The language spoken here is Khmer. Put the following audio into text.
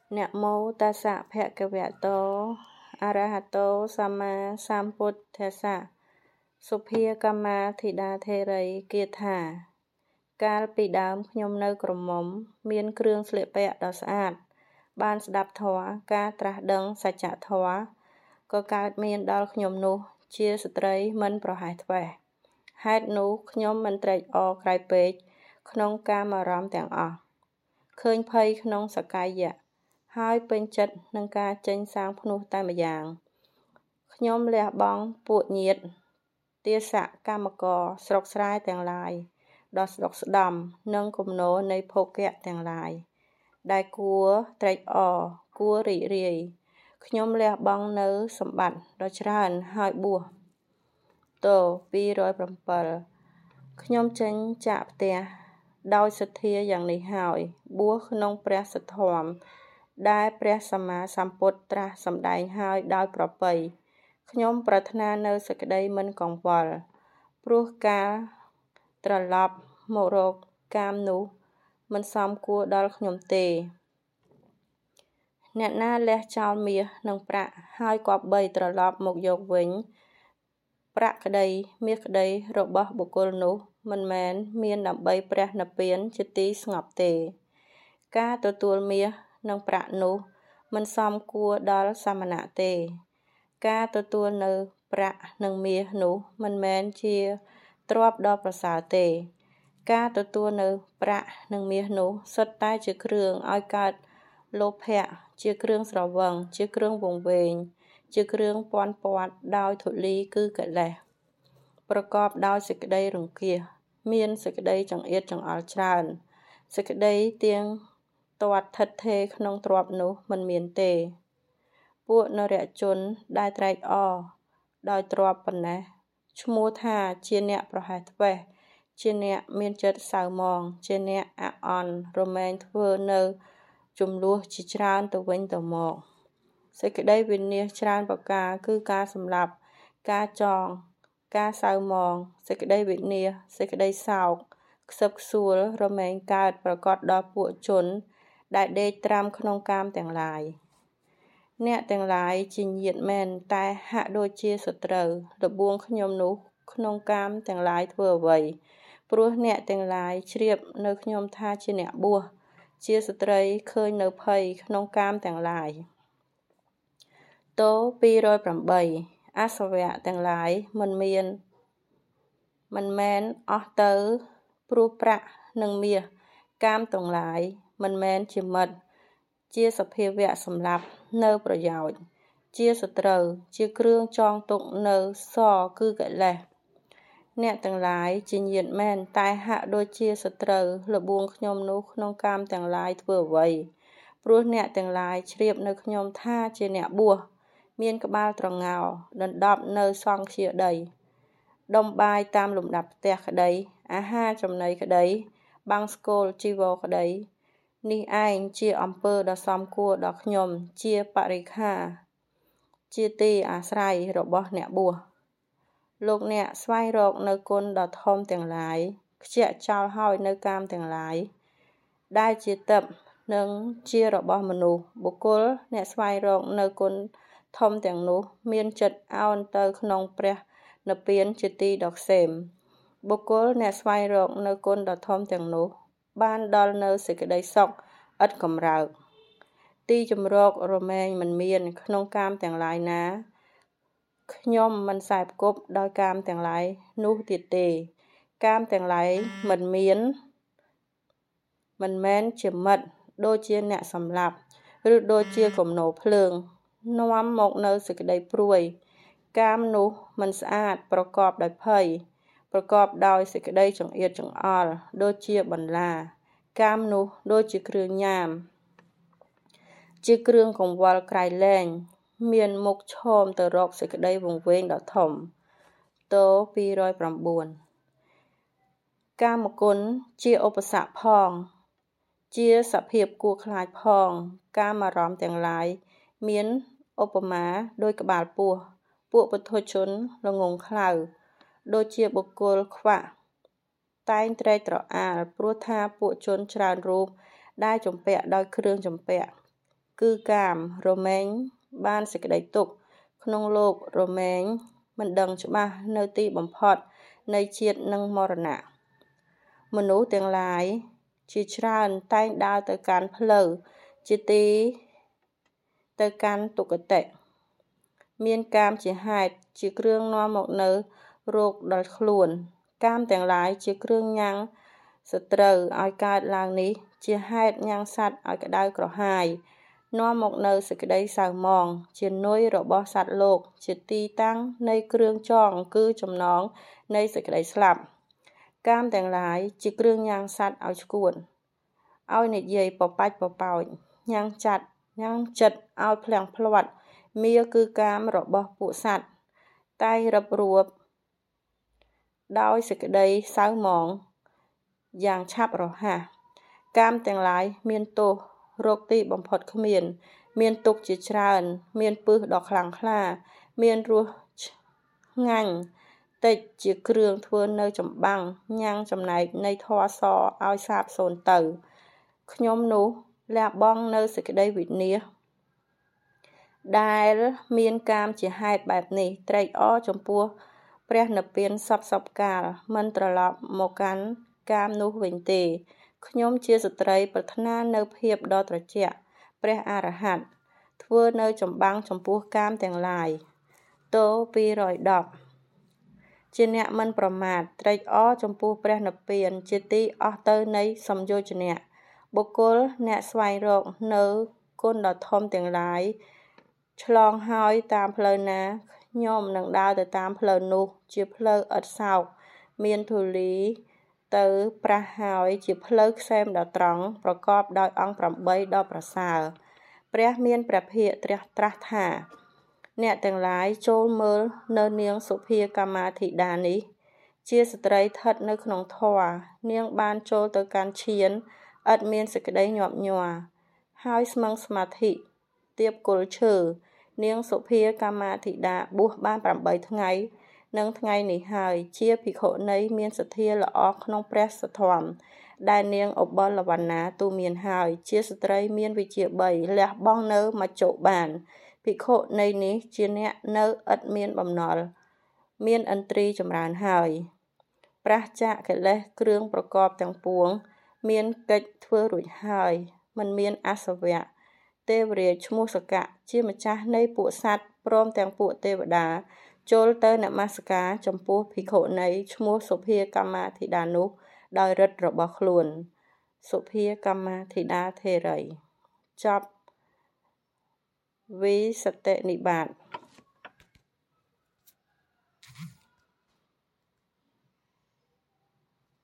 นะโมตัสสะภะคะวะโตอะระหะโตสัมมาสัมพุทธัสสะសុភាកម្មាធិតាធេរីគាថាកាលពីដើមខ្ញុំនៅក្រមុំមានគ្រឿងស្លៀកពាក់ដ៏ស្អាតបានស្ដាប់ធម៌ការត្រាស់ដឹងសច្ចធម៌ក៏កើតមានដល់ខ្ញុំនោះជាស្ត្រីមិនប្រហែសធ្វេសហេតុនោះខ្ញុំមិនត្រេកអរក្រៃពេកក្នុងកាមអារម្មណ៍ទាំងអស់ឃើញភ័យក្នុងសក្កាយៈហើយពេញចិត្តនឹងការចេញសាងភ្នោះតែម្យ៉ាងខ្ញុំលះបង់ពួកញាតិទាសកម្មករស្រុកស្រែទាំងឡាយដ៏ស្ដុកស្ដំនិងគំនោរនៃភោគៈទាំងឡាយដែលគួរត្រេកអរគួររីករាយខ្ញុំលះបង់នៅសម្បត្តិដ៏ច្រើនហើយបួសត207ខ្ញុំចេញចាកផ្ទះដោយសទ្ធាយ៉ាងនេះហើយបួសក្នុងព្រះសទ្ធម្មដែលព្រះសម្មាសម្ពុទ្ធត្រាស់សម្ដែងហើយដោយប្រពៃខ្ញុំប្រាថ្នានៅសេចក្តីមិនកង្វល់ព្រោះការត្រឡប់មករកកាមនោះមិនសមគួរដល់ខ្ញុំទេអ្នកណាលះចោលមាសនិងប្រាក់ហើយគប្បីត្រឡប់មកយកវិញប្រាក់ក្តីមាសក្តីរបស់បុគ្គលនោះមិនមែនមានដើម្បីព្រះនិព្វានជាទីស្ងប់ទេការទទួលមាសនិងប្រាក់នោះមិនសមគួរដល់សាមណៈទេការទទួលនៅប្រាក់និងមាសនោះមិនមែនជាទ្រព្យដ៏ប្រសើរទេការទទួលនៅប្រាក់និងមាសនោះសុទ្ធតែជាគ្រឿងឲ្យកើតលោភៈជាគ្រឿងស្រវឹងជាគ្រឿងវង្វេងជាគ្រឿងពាន់ព័ទ្ធដោយធូលីគឺកិលេសប្រកបដោយសេចក្តីរង្គៀសមានសេចក្តីចង្អៀតចង្អល់ច្រើនសេចក្តីទៀងទាត់ថិតថេរក្នុងទ្រព្យនោះមិនមានទេពួកនរជនដែលត្រេកអរដោយទ្រព្យប៉ុណ្ណេះឈ្មោះថាជាអ្នកប្រហែសធ្វេសជាអ្នកមានចិត្តសៅហ្មងជាអ្នកអាក់អន់រមែងធ្វើនៅចំនួនជាច្រើនទៅវិញទៅមកសេចក្តីវិនាសច្រើនប្រការគឺការសម្លាប់ការចងការសៅហ្មងសេចក្តីវិនាសសេចក្តីសោកខ្សឹបខ្សួលរមែងកើតប្រកបដល់ពួកជនដែលដេកត្រាំក្នុងកាមទាំងឡាយអ្នកទាំងឡាយជាញាតិមែនតែហាក់ដូចជាសត្រូវលបួងខ្ញុំនោះក្នុងកាមទាំងឡាយធ្វើអ្វីព្រោះអ្នកទាំងឡាយជ្រាបនៅខ្ញុំថាជាអ្នកបួសជាស្ត្រីឃើញនៅភ័យក្នុងកាមទាំងឡាយត208អាសវៈទាំងឡាយមិនមែនអស់ទៅព្រោះប្រាក់និងមាសកាមទាំងឡាយមិនមែនជាមិត្តជាសភាវៈសម្រាប់នៅប្រយោជន៍ជាសត្រូវជាគ្រឿងចងទុកនៅសគឺកិលេសអ្នកទាំងឡាយជាញាតិមែនតែហាក់ដូចជាសត្រូវលបួងខ្ញុំនោះក្នុងកាមទាំងឡាយធ្វើអ្វីព្រោះអ្នកទាំងឡាយជ្រាបនៅខ្ញុំថាជាអ្នកបួសមានក្បាលត្រងោលដណ្ដប់នៅសង្ឃាដីដុំបាយតាមលំដាប់ផ្ទះក្តីអាហារចំណីក្តីបាំងស្កូលជីវរក្តីនេះឯងជាអំពើដ៏សមគួរដល់ខ្ញុំជាបរិក្ខាជាទីអាស្រ័យរបស់អ្នកបួសលោកអ្នកស្វែងរកនៅគុណដ៏ធំទាំងឡាយខ្ជាក់ចោលហើយនៅកាមទាំងឡាយដែលជាទិព្វនិងជារបស់មនុស្សបុគ្គលអ្នកស្វែងរកនៅគុណធំទាំងនោះមានចិត្តអោនទៅក្នុងព្រះនិព្វានជាទីដ៏ក្សេមបុគ្គលអ្នកស្វែងរកនៅគុណដ៏ធំទាំងនោះបានដល់នៅសេចក្តីសុខឥតកំរើកទីជម្រករមែងមិនមានក្នុងកាមទាំងឡាយណាខ្ញុំមិនខ្សែផ្គប់ដោយកាមទាំងឡាយនោះទៀតទេកាមទាំងឡាយមិនមែនជាមិត្តដូចជាអ្នកសម្លាប់ឬដូចជាគំនរភ្លើងនាំមកនៅសេចក្តីព្រួយកាមនោះមិនស្អាតប្រកបដោយភ័យប្រកបដោយសេចក្តីចង្អៀតចង្អល់ដូចជាបន្លាកាមនោះដូចជាគ្រឿងញ៉ាំជាគ្រឿងកង្វល់ក្រៃលែងមានមុខឈមទៅរកសេចក្តីវង្វេងដ៏ធំត209កាមគុណជាឧបសគ្គផងជាសភាពគួរខ្លាចផងកាមអារម្មណ៍ទាំងឡាយមានឧបមាដោយក្បាលពស់ពួកពុទ្ធជនល្ងងខ្លៅដូចជាបុគ្គលខ្វាក់តែងត្រេកត្រអាលព្រោះថាពួកជនច្រើនរូបដែលជំពាក់ដោយគ្រឿងជំពាក់គឺកាមរមែងបានសេចក្តីទុក្ខក្នុងលោករមែងមិនដឹងច្បាស់នៅទីបំផុតនៃជាតិនិងមរណៈមនុស្សទាំងឡាយជាច្រើនតែងដើរទៅកាន់ផ្លូវជាទីទៅកាន់ទុគតិមានកាមជាហេតុជាគ្រឿងនាំមកនៅរោគដល់ខ្លួនកាមទាំងឡាយជាគ្រឿងញ៉ាំងសត្រូវឲ្យកើតឡើងនេះជាហេតុញ៉ាំងសត្វឲ្យក្តៅក្រហាយនាំមកនៅសេចក្តីសៅហ្មងជានុយរបស់សត្វលោកជាទីតាំងនៃគ្រឿងចងគឺចំណងនៃសេចក្តីស្លាប់កាមទាំងឡាយជាគ្រឿងញ៉ាំងសត្វឲ្យឈួតឲ្យនិយាយបបាច់បបោចញ៉ាំងចិត្តឲ្យភ្លាំងភ្លាត់មាគឺកាមរបស់ពួកសត្វតែរឹបរួបដោយសេចក្តីសៅហ្មងយ៉ាងឆាប់រហ័សកាមទាំងឡាយមានទោសរកទីបំផុតគ្មានទុក្ខជាច្រើនមានពឹសដ៏ខ្លាំងក្លាមានរសឆ្ងាញ់តិចជាគ្រឿងធ្វើនៅចម្បាំងញ៉ាំងចំណែកនៃធម៌សឲ្យសាបសូន្យទៅខ្ញុំនោះលះបង់នៅសេចក្តីវិនាសដែលមានកាមជាហេតុបែបនេះត្រេកអរចំពោះព្រះនិព្វានសពកាលមិនត្រឡប់មកកាន់កាមនោះវិញទេខ្ញុំជាស្ត្រីប្រាថ្នានៅភាពដ៏ត្រជាក់ព្រះអរហន្តធ្វើនៅចម្បាំងចំពោះកាមទាំងឡាយត210ជាអ្នកមិនប្រមាទត្រេកអរចំពោះព្រះនិព្វានជាទីអស់ទៅនៃសម្យោជនៈបុគ្គលអ្នកស្វែងរកនៅគុណដ៏ធំទាំងឡាយឆ្លងហើយតាមផ្លូវណាខ្ញុំនឹងដើរទៅតាមផ្លូវនោះជាផ្លូវឥតសោកមានធូលីទៅប្រះហើយជាផ្លូវខ្សែមដ៏ត្រង់ប្រកបដោយអង្គ8ដ៏ប្រសើរព្រះមានព្រះភិក្ខត្រាស់ថាអ្នកទាំងឡាយចូលមើលនៅនាងសុភាកាមាធិតានេះជាស្ត្រីស្ថិតនៅក្នុងធម៌នាងបានចូលទៅកាន់ឈានឥតមានសេចក្តីញាប់ញ័រហើយស្មឹងសមាធិទៀបគល់ឈើនាងសុភាកាមាធិតាបួសបាន8ថ្ងៃនិងថ្ងៃនេះហើយជាភិក្ខុនីមានសទ្ធាល្អក្នុងព្រះសទ្ធម្មដែលនាងឧបលវណ្ណាទូមានហើយជាស្ត្រីមានវិជ្ជា3លះបង់នៅមច្ចុបានភិក្ខុនីនេះជាអ្នកនៅឥតមានបំណុលមានឥន្ទ្រីចម្រើនហើយប្រះចាកកិលេសគ្រឿងប្រកបទាំងពួងមានកិច្ចធ្វើរួចហើយមិនមានអសវៈទេវរាជឈ្មោះសកៈជាម្ចាស់នៃពួកសត្វព្រមទាំងពួកទេវតាចូលទៅនមស្ការចំពោះភិក្ខុនីឈ្មោះសុភាកាមាធិតានោះដោយឫទ្ធិរបស់ខ្លួនសុភាកាមាធិតាធេរីចប់វិសតិនិបាត